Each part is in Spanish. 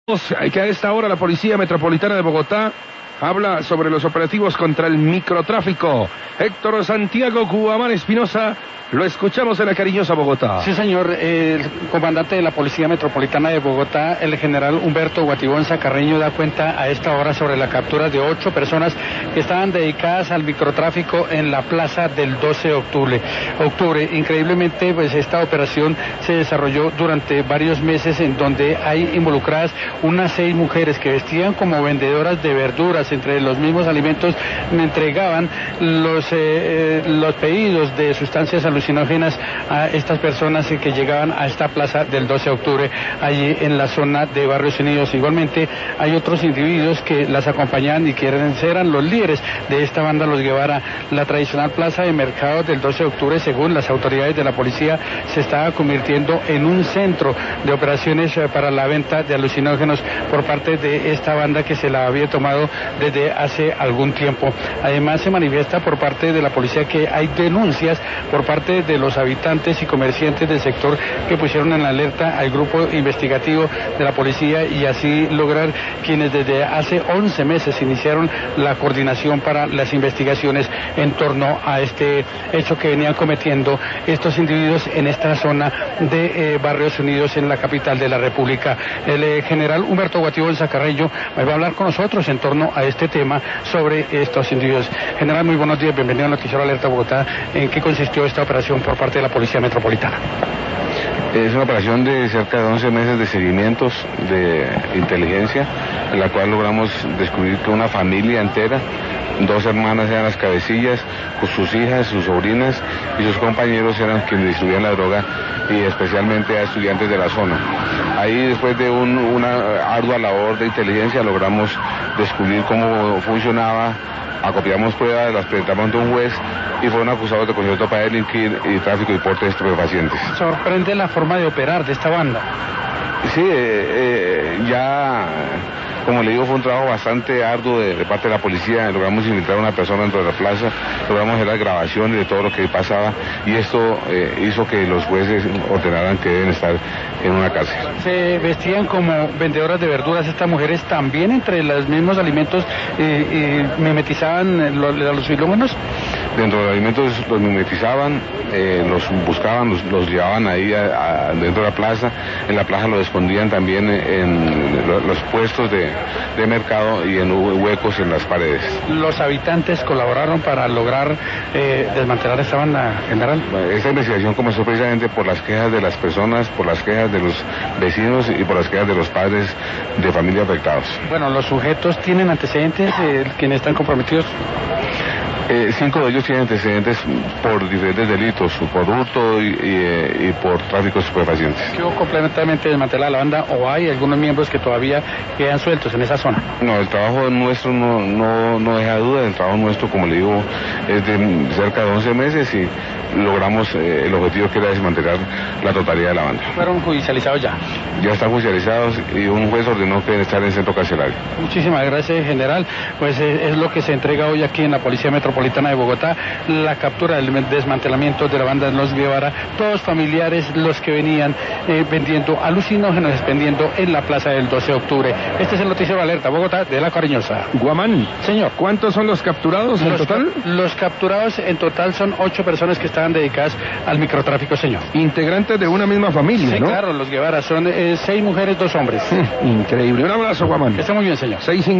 Que a esta hora la Policía Metropolitana de Bogotá habla sobre los operativos contra el microtráfico. Héctor Santiago Guamán Espinosa, lo escuchamos en la cariñosa Bogotá. Sí, señor, el comandante de la Policía Metropolitana de Bogotá, el general Humberto Guatibonza Carreño, da cuenta a esta hora sobre la captura de 8 personas que estaban dedicadas al microtráfico en la plaza del 12 de octubre. Increíblemente, pues esta operación se desarrolló durante varios meses, en donde hay involucradas unas 6 mujeres que vestían como vendedoras de verduras. Entre los mismos alimentos me entregaban los pedidos de sustancias alucinógenas a estas personas que llegaban a esta plaza del 12 de octubre, allí en la zona de Barrios Unidos. Igualmente hay otros individuos que las acompañaban y que eran los líderes de esta banda, los Guevara. La tradicional plaza de mercado del 12 de octubre, según las autoridades de la policía, se estaba convirtiendo en un centro de operaciones para la venta de alucinógenos por parte de esta banda, que se la había tomado desde hace algún tiempo. Además, se manifiesta por parte de la policía que hay denuncias por parte de los habitantes y comerciantes del sector que pusieron en alerta al grupo investigativo de la policía, y así lograr quienes desde hace 11 meses iniciaron la coordinación para las investigaciones en torno a este hecho que venían cometiendo estos individuos en esta zona de Barrios Unidos, en la capital de la República. El general Humberto Guatibonza Carreño va a hablar con nosotros en torno a este tema sobre estos individuos. General, muy buenos días, bienvenido a Noticiero Alerta Bogotá. ¿En qué consistió esta operación por parte de la Policía Metropolitana? Es una operación de cerca de 11 meses de seguimientos de inteligencia, en la cual logramos descubrir que una familia entera, 2 hermanas eran las cabecillas, sus hijas, sus sobrinas y sus compañeros eran quienes distribuían la droga, y especialmente a estudiantes de la zona. Ahí, después de una ardua labor de inteligencia, logramos descubrir cómo funcionaba, acopiamos pruebas, las presentamos ante un juez y fueron acusados de concierto para delinquir y tráfico y porte de estupefacientes. Sorprende la forma de operar de esta banda. Sí, ya, como le digo, fue un trabajo bastante arduo de parte de la policía. Logramos infiltrar a una persona dentro de la plaza, logramos hacer las grabaciones de todo lo que pasaba, y esto hizo que los jueces ordenaran que deben estar en una cárcel. Se vestían como vendedoras de verduras estas mujeres, también entre los mismos alimentos mimetizaban los filómenos. Dentro de los alimentos los mimetizaban, los buscaban, los llevaban ahí dentro de la plaza. En la plaza los escondían también en los puestos de mercado y en huecos en las paredes. ¿Los habitantes colaboraron para lograr desmantelar esta banda, general? Esta investigación comenzó precisamente por las quejas de las personas, por las quejas de los vecinos y por las quejas de los padres de familia afectados. Bueno, ¿los sujetos tienen antecedentes, quienes están comprometidos? 5 de ellos tienen antecedentes por diferentes delitos, por hurto y por tráfico de estupefacientes. ¿Quedó completamente desmantelada la banda o hay algunos miembros que todavía quedan sueltos en esa zona? No, el trabajo nuestro no deja duda. El trabajo nuestro, como le digo, es de cerca de 11 meses y logramos el objetivo, que era desmantelar la totalidad de la banda. ¿Fueron judicializados ya? Ya están judicializados y un juez ordenó que deben estar en el centro carcelario. Muchísimas gracias, general. Pues es lo que se entrega hoy aquí en la Policía Metropolitana de Bogotá, la captura del desmantelamiento de la banda de los Guevara, todos familiares los que venían vendiendo alucinógenos, expendiendo en la plaza del 12 de octubre. Este es el Noticiero Alerta Bogotá de la Cariñosa. Guamán, señor, ¿cuántos son los capturados en total? Los capturados en total son 8 personas que estaban dedicadas al microtráfico, señor. Integrantes de una misma familia, sí, ¿no? Claro, los Guevara son 6 mujeres, 2 hombres. Increíble. Un abrazo, Guamán. Está muy bien, señor.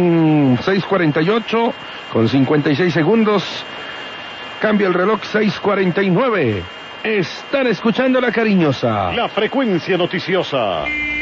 6:48 con 56 segundos. Cambia el reloj, 6:49. Están escuchando La Cariñosa. La frecuencia noticiosa.